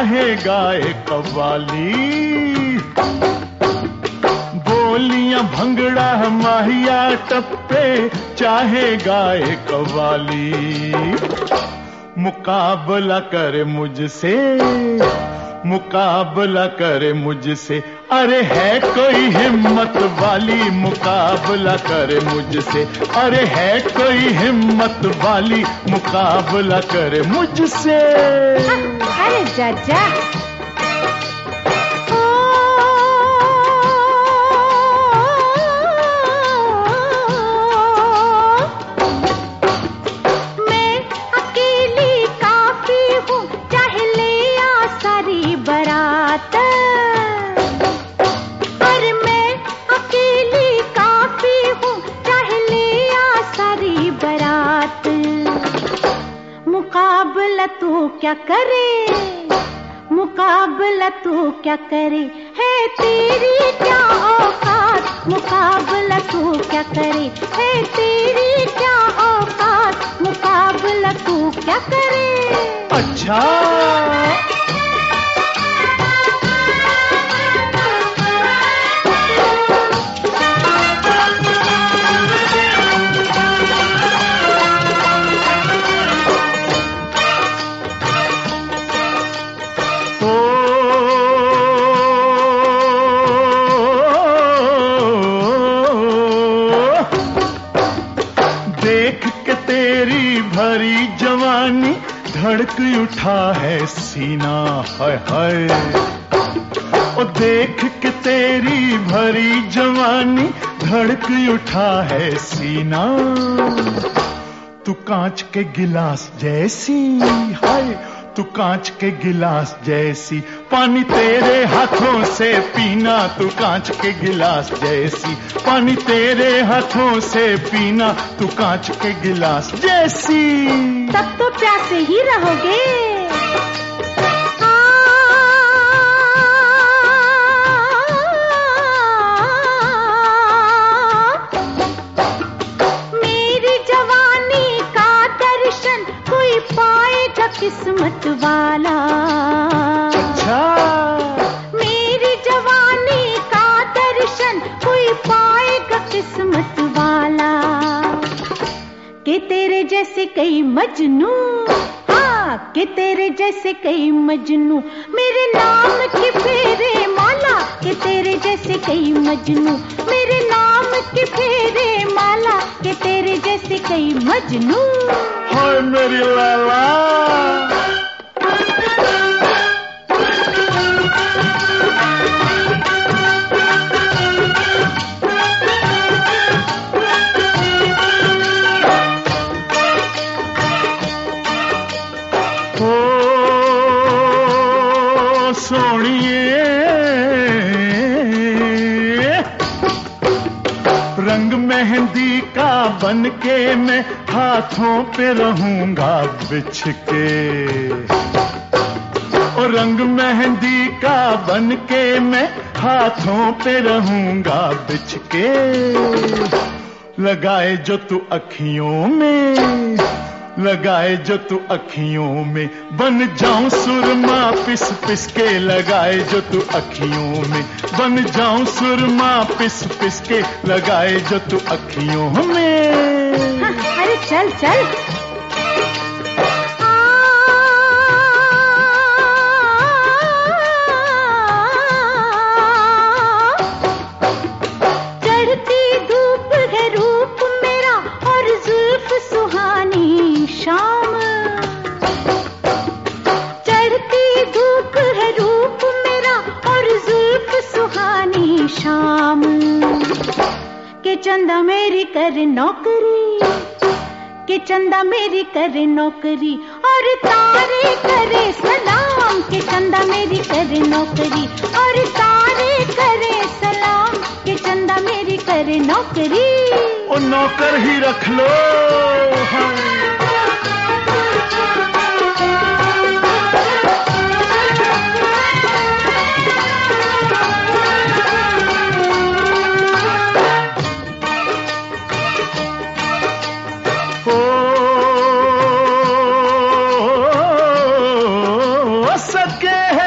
चाहे गाए कव्वाली। बोलियां भंगड़ा माहिया टप्पे चाहे गाए कव्वाली। मुकाबला करे मुझसे, मुकाबला करे मुझसे, अरे है कोई हिम्मत वाली। मुकाबला करे मुझसे, अरे है कोई हिम्मत वाली। मुकाबला करे मुझसे। अरे जा मुकाबला तू क्या करे, मुकाबला तू क्या करे, है तेरी क्या औकात। मुकाबला तू क्या करे, है तेरी क्या औकात। मुकाबला तू क्या करे। अच्छा देख के तेरी भरी जवानी धड़क उठा है सीना। हाय हाय ओ देख के तेरी भरी जवानी धड़क उठा है सीना। तू कांच के गिलास जैसी, हाय तू कांच के गिलास जैसी। पानी तेरे हाथों से पीना, तू कांच के गिलास जैसी। पानी तेरे हाथों से पीना, तू कांच के गिलास जैसी। तब तो प्यासे ही रहोगे। मेरी जवानी का दर्शन कोई पाएगा किस्मत वाला। अच्छा मेरी जवानी का दर्शन कोई पाएगा किस्मत वाला। कि तेरे जैसे कई मजनू, हाँ कि तेरे जैसे कई मजनू मेरे नाम की फेरे माला। कि तेरे जैसे कई मजनू मेरे नाम की फेरे माला। कि तेरे जैसे कई मजनू। हाय मेरी लाला। सोनिए रंग मेहंदी का बन के मैं हाथों पे रहूंगा बिछ के। और रंग मेहंदी का बन के मैं हाथों पे रहूंगा बिछ के। लगाए जो तू अखियों में, लगाए जो तू अखियों में, बन जाऊं सुरमा पिस पिस के। लगाए जो तू अखियों में, बन जाऊं सुरमा पिस पिस के। लगाए जो तू अखियों में। हाँ, अरे चल चल। चढ़ती धूप है रूप मेरा और जुल्फ सुहानी शाम। चढ़ती धूप है रूप मेरा और जुल्फ सुहानी शाम। के चंदा मेरी कर नौकरी, के चंदा मेरी करे नौकरी और तारे करे सलाम। के चंदा मेरी करे नौकरी और तारे करे सलाम। के चंदा मेरी करे नौकरी। ओ नौकर ही रख लो। हाँ। सके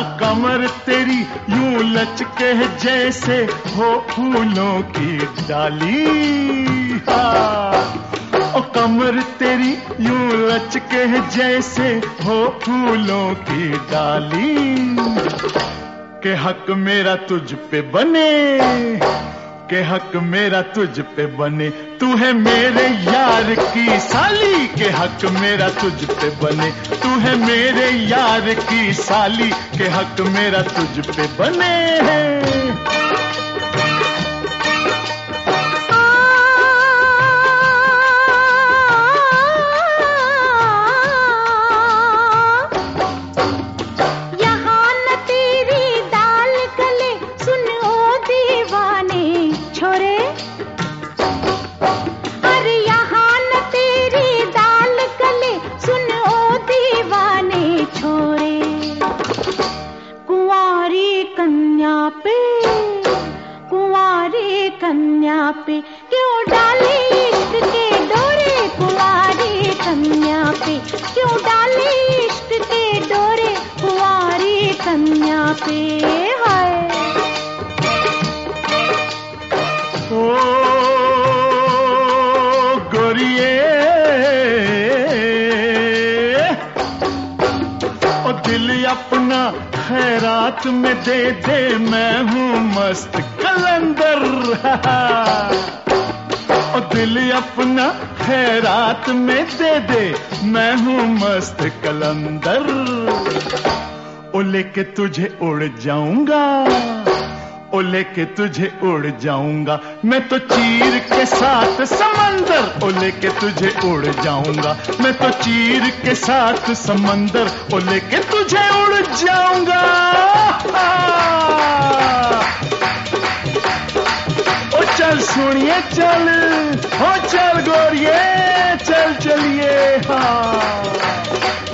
कमर तेरी यूं लचके जैसे हो फूलों की डाली। हाँ ओ कमर तेरी यूं लचके जैसे हो फूलों की डाली। के हक मेरा तुझ पे बने, के हक मेरा तुझ पे बने, तू है मेरे यार की साली। के हक मेरा तुझ पे बने, तू है मेरे यार की साली। के हक मेरा तुझ पे बने हैं। कन्या पे क्यों डाले इश्क के डोरे, कुंवारी कन्या पे क्यों डाले इश्क के डोरे, कुंवारी कन्या पे। हाय ओ गोरिये ओ दिल अपना खैरात में दे दे, मैं हूँ मस्त कलंदर। ओ दिल अपना खैरात में दे दे, मैं हूँ मस्त कलंदर। ओ लेके तुझे उड़ जाऊंगा, ओ लेके तुझे उड़ जाऊंगा, मैं तो चीर के साथ समंदर। ओ लेके तुझे उड़ जाऊंगा, मैं तो चीर के साथ समंदर। ओ लेके तुझे उड़ जाऊंगा। ओ चल सुनिए चल, हो चल गोरिये चल चलिए। हाँ